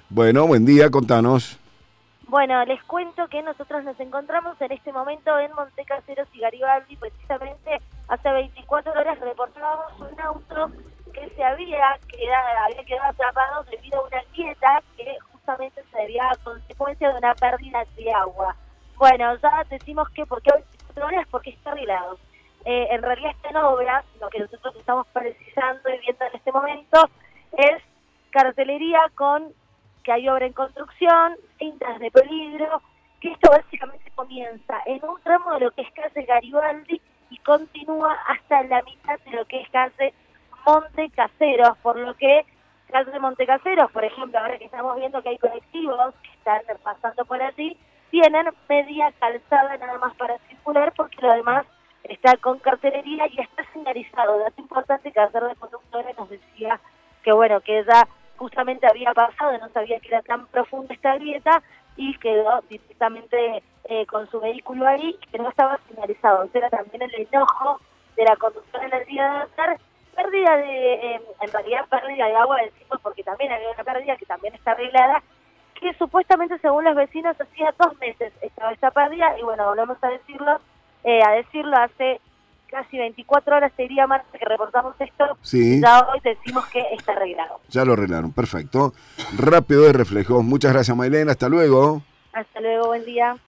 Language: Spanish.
Bueno, buen día, contanos. Bueno, les cuento que nosotros nos encontramos en este momento en Montecaseros y Garibaldi. Precisamente hace 24 horas reportábamos un auto que se había quedado atrapado debido a una grieta que justamente se debía a consecuencia de una pérdida de agua. Bueno, ya decimos que ¿por qué 24 horas? Porque está arreglado. En realidad está en obras. Lo que nosotros estamos precisando y viendo en este momento es cartelería con que hay obra en construcción, cintas de peligro, que esto básicamente comienza en un tramo de lo que es calle Garibaldi y continúa hasta la mitad de lo que es calle Montecaseros, por lo que calle Montecaseros, por ejemplo, ahora que estamos viendo que hay colectivos que están pasando por allí, tienen media calzada nada más para circular, porque lo demás está con cartelería y está señalizado. Dato importante que ayer de conductores nos decía que bueno, que ella justamente había pasado, no sabía que era tan profunda esta grieta y quedó directamente con su vehículo ahí, que no estaba señalizado. Era también el enojo de la conductora en el día de ayer, pérdida de, en realidad pérdida de agua del cielo, porque también había una pérdida que también está arreglada, que supuestamente según los vecinos hacía 2 meses estaba esta pérdida, y bueno, volvemos a decirlo hace casi 24 horas, te diría, Marta, que reportamos esto, y Sí, ya hoy decimos que está arreglado. ya lo arreglaron, perfecto. Rápido de reflejos. Muchas gracias, Maylene, hasta luego. Hasta luego, buen día.